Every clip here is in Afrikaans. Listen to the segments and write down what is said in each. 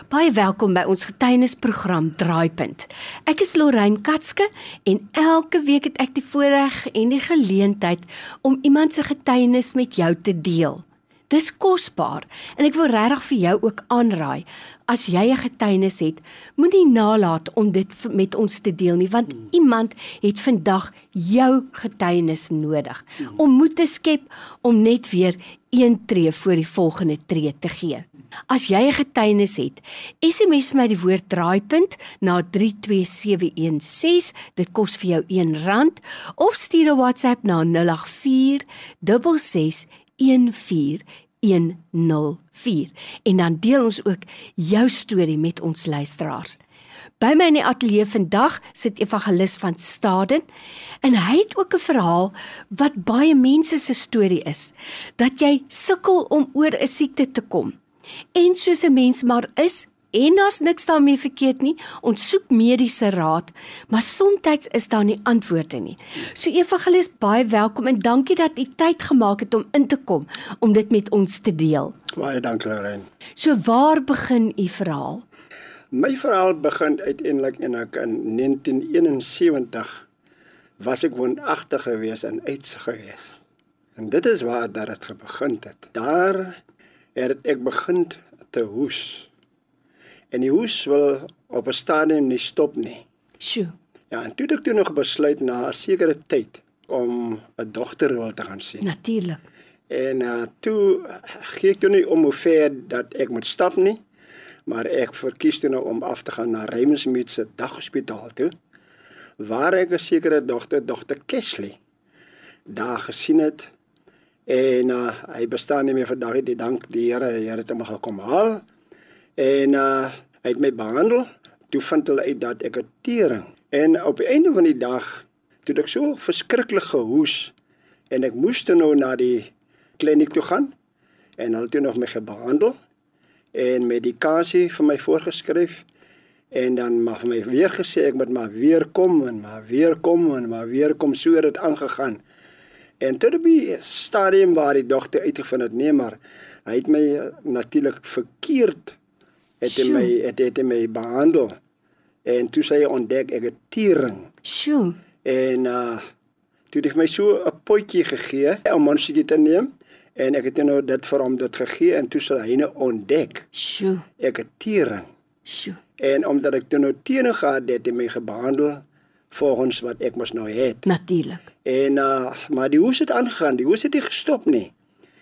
Baie welkom by ons getuienisprogram Draaipunt. Ek is Lorraine Katske en elke week het ek die voorreg en die geleentheid om iemand se getuienis met jou te deel. Dis kosbaar en ek wil regtig vir jou ook aanraai, as jy 'n getuienis het, moenie nalat om dit met ons te deel nie, want iemand het vandag jou getuienis nodig om moed te skep om net weer een tree voor die volgende tree te gee. As jy 'n getuienis het, SMS my die woord draaipunt na 32716, dit kos vir jou R1, of stuur 'n WhatsApp na 084 66 14104 en dan deel ons ook jou storie met ons luisteraars. By my in die ateljee vandag sit Evangelis van Staden en hy het ook 'n verhaal wat baie mense se storie is, dat jy sukkel om oor 'n siekte te kom. En soos 'n mens maar is, en daar's niks daarmee verkeerd nie, ons soek mediese raad, maar soms is daar nie antwoorde nie. So Evangelis, baie welkom en dankie dat u tyd gemaak het om in te kom, om dit met ons te deel. Baie dankie, Lorraine. So waar begin u verhaal? My verhaal begin uiteindelik in 1971 was ek woonagtig gewees en uitse gewees. En dit is waar dat het begin het. Daar het ek begin te hoes. En die hoes wil op 'n stadium nie stop nie. Sjoe. Ja, en toe het ek toe nog besluit na 'n sekere tyd om 'n dogter wil te gaan sien. Natuurlik. En toe gee ek toe nie om hoe ver dat ek moet stap nie, maar ek verkies toe nou om af te gaan na Rymensmead se daghospitaal toe, waar ek 'n sekere dogter Kesley daar gesien het. En hy bestaan nie meer vandag, die dank die Here, het hom gekom haal. En hy het my behandel. Toe vind hulle uit dat ek 'n tering. En op die einde van die dag, toe ek so verskriklik gehoes, en ek moes toe nou na die kliniek toe gaan, en hulle toe nog my gebehandel, en medikasie vir my voorgeskryf, en dan maar vir my weer gesê, ek moet maar weer kom, en maar weer kom, en maar weer kom, so het dit aangegaan. En tot op die stadium waar die dogter uitgevind het, nee, maar hy het my natuurlik verkeerd, het hy my behandel. En toe sy ontdek ek het tering. Sjoe. En toe het hy my so 'n potjie gegee om monstertjie te neem. En ek het nou dit vir hom dit gegee en toe sy hy nou ontdek. Sjoe. Ek het tering. Sjoe. En omdat ek toe nou tering gehad het hy my gebehandel volgens wat ek mos nou het. Natuurlik. En maar die hoes het aangegaan, die hoes het nie gestop nie.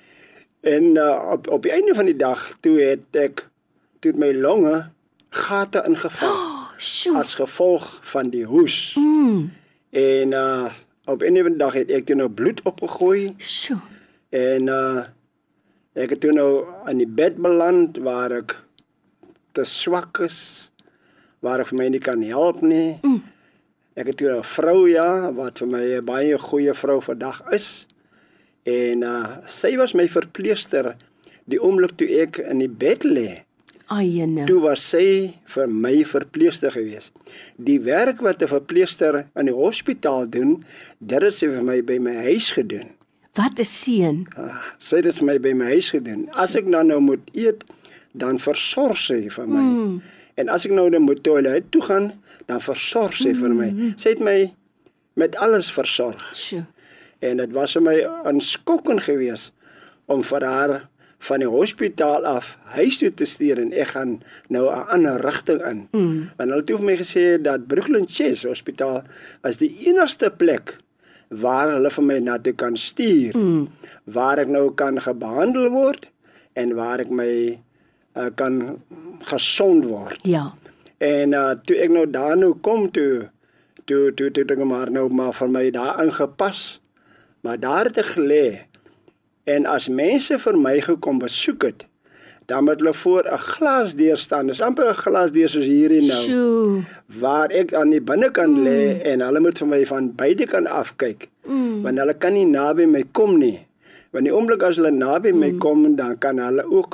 En op die einde van die dag toe het my longe gate ingeval. Sjoe. As gevolg van die hoes. En op 'n einde dag het ek toe nou bloed opgegooi. Sjoe. En ek het toe nou in die bed beland waar ek te swak is, waar ek vir my nie kan help nie. Ek het toe 'n vrou, ja, wat vir my 'n baie goeie vrou vandag is. En sy was my verpleegster die oomblik toe ek in die bed lê. Ayene. Toe was sy vir my verpleegster gewees. Die werk wat 'n verpleegster in die hospitaal doen, dit het sy vir my by my huis gedoen. Wat 'n seën. Sy het dit vir my by my huis gedoen. As ek dan nou moet eet, dan versorg sy vir my. En as ek nou moet toilet toe gaan, dan versorg sy vir my. Sy het my met alles versorg. Sjoe. En dit was vir my aanskokkend geweest om vir haar van die hospitaal af huis toe te stuur en ek gaan nou 'n ander rigting in. Want hulle het vir my gesê dat Brooklyn Chase Hospitaal is die enigste plek waar hulle vir my na toe kan stuur, waar ek nou kan gebehandel word en waar ek my kan gesond word. Ja. En toe ek nou daar nou kom toe ek maar vir my daar ingepas, maar daar het ek gelê. En as mense vir my gekom besoek het, dan moet hulle voor 'n glasdeur staan. Dis amper 'n glasdeur soos hierdie nou. Sjoe. Waar ek aan die binnekant lê en hulle moet vir my van buitekant afkyk. Want hulle kan nie naby my kom nie. Want die oomblik as hulle naby my kom, dan kan hulle ook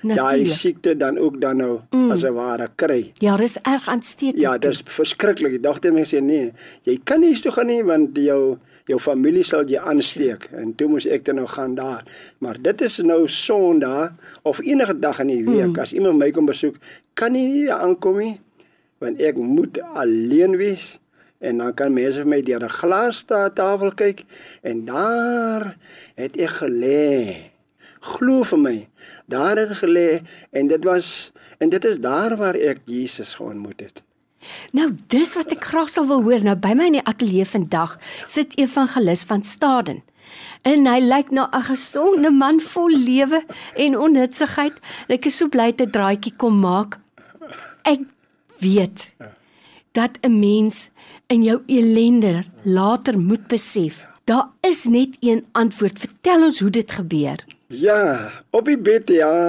daai Natuurlijk. siekte dan ook dan nou as 'n ware kry. Ja, dis erg aansteekend. Ja, dis verskriklik. Die dogter my sê nee, jy kan nie toe gaan nie want jou familie sal jy aansteek. En toe moes ek dan nou gaan daar. Maar dit is nou Sondag of enige dag in die week as iemand my kom besoek, kan nie daar aankom nie want ek moet alleen wees. En dan kan mense vir my deur 'n glastafel kyk en daar het ek gelê. Glo vir my, daar het gelê en dit is daar waar ek Jesus geontmoet het. Nou, dis wat ek graag sal wil hoor. Nou, by my in die ateljee vandag sit Evangelis van Staden. En hy lyk na 'n gesonde man vol lewe en onnutsigheid. Ek is so bly dat 'n draaitjie kom maak. Ek weet dat 'n mens in jou ellende later moet besef. Daar is net een antwoord. Vertel ons hoe dit gebeur. Ja, op die bed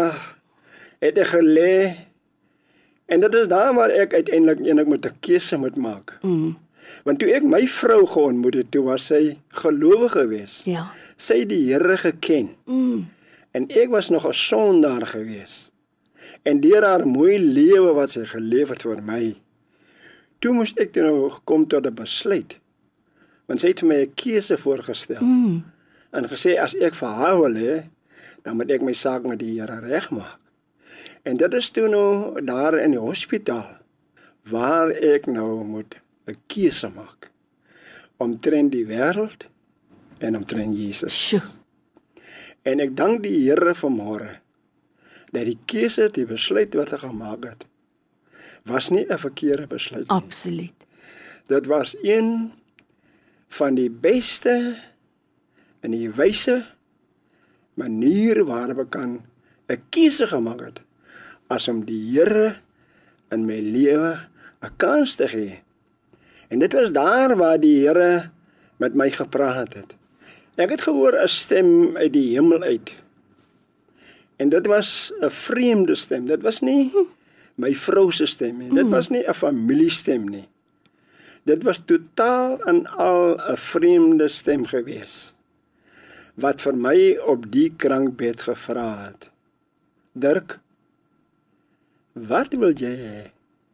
het ek gelê. En dit is daar waar ek uiteindelik moet 'n keuse moet maak. Want toe ek my vrou geontmoet het, toe was sy gelowig geweest. Ja. Sy het die Here geken. En ek was nog 'n sondaar geweest. En deur haar mooi lewe wat sy geleef het vir my, toe moes ek nou kom tot 'n besluit. Want sy het vir my 'n keuse voorgestel. En gesê as ek vir haar wil hê, dan moet ek my saak met die Here regmaak. En dit is toe nou daar in die hospitaal waar ek nou moet 'n keuse maak omtrent die wêreld en omtrent Jesus. Sjoe. En ek dank die Here vanmôre dat die keuse, die besluit wat ek gemaak het, was nie 'n verkeerde besluit nie. Absoluut. Dit was een van die beste en die wyse manier waarop ek kan 'n keuse gemaak het as om die Here in my lewe 'n kans te gee. En dit was daar waar die Here met my gepraat het. Ek het gehoor 'n stem uit die hemel uit. En dit was 'n vreemde stem. Dit was nie my vrou se stem nie. Dit was nie 'n familiestem nie. Dit was totaal en al 'n vreemde stem gewees. Wat vir my op die krankbed gevra het. Dirk, wat wil jy hê?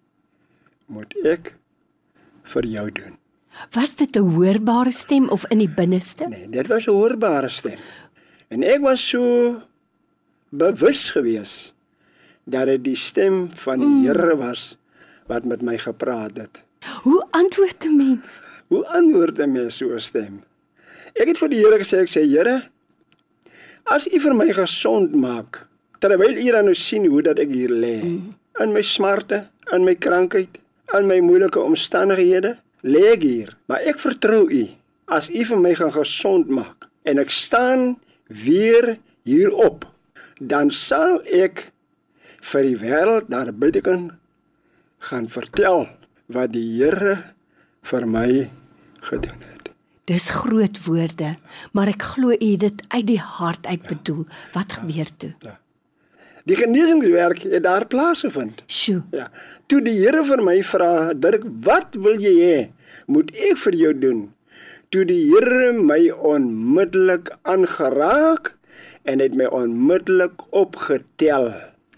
Moet ek vir jou doen? Was dit 'n hoorbare stem of in die binneste? Nee, dit was 'n hoorbare stem. En ek was so bewus gewees dat dit die stem van die Here was wat met my gepraat het. Hoe antwoord 'n mens? Hoe antwoord 'n mens so 'n stem? Ek het vir die Here gesê, ek sê, Here, as U vir my gesond maak, terwyl U dan nou sien hoe dat ek hier lê, in my smarte, in my krankheid, in my moeilike omstandighede, lê ek hier, maar ek vertrou U, as U vir my gaan gesond maak, en ek staan weer hierop, dan sal ek vir die wêreld daar buitekant gaan vertel wat die Here vir my gedoen het. Dis groot woorde, maar ek glo U het dit uit die hart uit bedoel. Wat gebeur toe? Die genesingswerk het daar plaasgevind. Sjoe. Ja. Toe die Here vir my vra, Dirk, wat wil jy hê? Moet ek vir jou doen? Toe die Here my onmiddellik aangeraak en het my onmiddellik opgetel.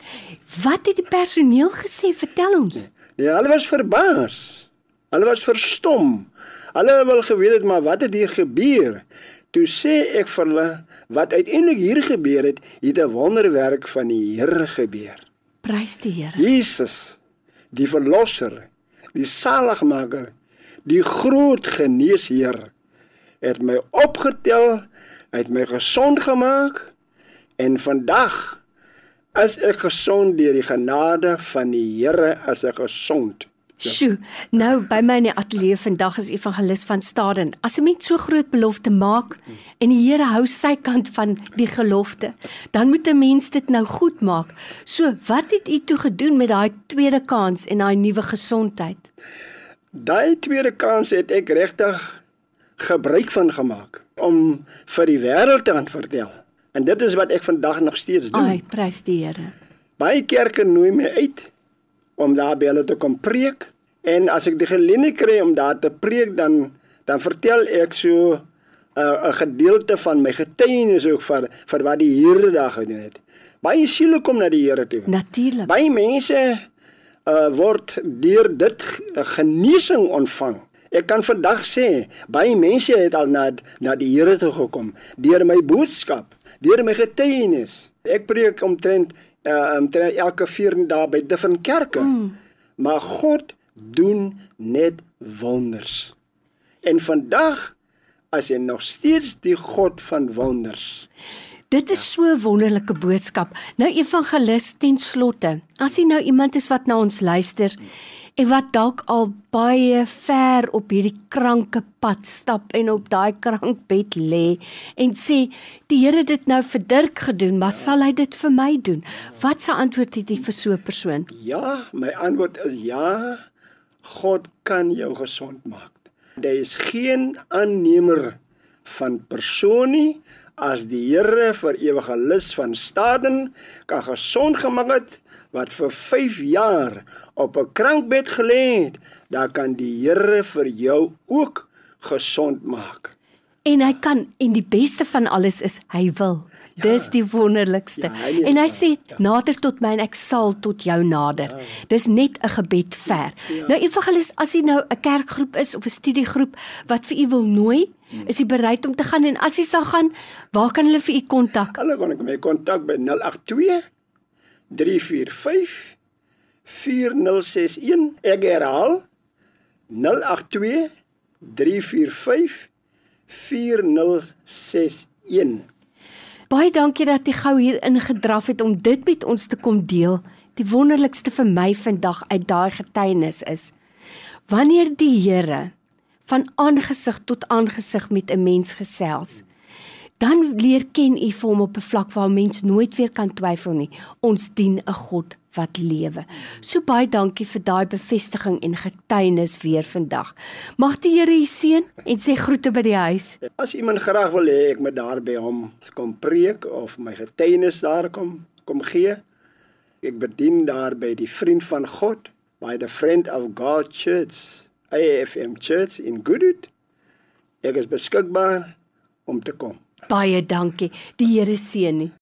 Wat het die personeel gesê? Vertel ons. Nee, hulle was verbaas. Hulle was verstom. Hulle wil geweet het, maar wat het hier gebeur? Toe sê ek vir hulle, wat uiteindelik hier gebeur het 'n wonderwerk van die Here gebeur. Prys die Here. Jesus, die verlosser, die saligmaker, die groot geneesheer, het my opgetel, het my gesond gemaak, en vandag is ek gesond deur die genade van die Here, as ek gesond. Sjoe, nou by my in die ateljee vandag is Evangelis van Staden. As 'n mens so groot belofte maak en die Here hou sy kant van die gelofte, dan moet 'n mens dit nou goed maak. So, wat het u toe gedoen met daai tweede kans en daai nuwe gesondheid? Daai tweede kans het ek regtig gebruik van gemaak om vir die wêreld te kan vertel. En dit is wat ek vandag nog steeds doen. Ai, prys die Here. Baie kerke nooi my uit om daar by hulle te kom preek. En as ek die geleentheid kry om daar te preek, dan vertel ek so 'n gedeelte van my getuienis ook vir wat die Here daar gedoen het. Baie siele kom na die Here toe. Natuurlik. Baie mense word deur dit genesing ontvang. Ek kan vandag sê, baie mense het al na die Here toe gekom, deur my boodskap, deur my getuienis. Ek preek omtrent elke 4 dae by different kerke. Maar God doen net wonders. En vandag as hy nog steeds die God van wonders. Dit is so 'n wonderlike boodskap. Nou evangelis ten slotte, as jy nou iemand is wat na ons luister en wat dalk al baie ver op hierdie kranke pad stap en op daai krankbed lê en sê, die Here het dit nou vir Dirk gedoen, maar sal hy dit vir my doen? Wat se antwoord het jy vir so 'n persoon? Ja, my antwoord is ja, God kan jou gesond maak. Daar is geen aannemer van persoon nie, as die Here vir evangelis van Staden kan gesond gemaak het, wat vir 5 jaar op 'n krankbed gelê het, dan kan die Here vir jou ook gesond maak. En hy kan, en die beste van alles is, hy wil. Ja. Dis die wonderlikste. Ja, hy En hy is sê, ja. nader tot my en ek sal tot jou nader. Ja. Dis net 'n gebed ver. Ja. Nou evangelis, as jy nou 'n kerkgroep is of 'n studiegroep wat vir u wil nooi, is jy bereid om te gaan? En as jy sal gaan, waar kan hulle vir u kontak? Hulle kan ek my kontak by 082 345 4061. Ek herhaal 082 345 4061. Baie dankie dat jy gou hier ingedraf het om dit met ons te kom deel. Die wonderlikste vir my vandag uit daai getuienis is, wanneer die Here van aangesig tot aangesig met 'n mens gesels, dan leer ken u vir hom op 'n vlak waar 'n mens nooit weer kan twyfel nie. Ons dien 'n God wat lewe. So baie dankie vir daai bevestiging en getuienis weer vandag. Mag die Here u seën en sê groete by die huis. As iemand graag wil hê ek moet daar by hom kom preek of my getuienis daar kom gee, ek bedien daar by die Vriend van God, by the Friend of God Church, AFM Church in Goodwood. Ek is beskikbaar om te kom. Baie dankie. Die Here seën u.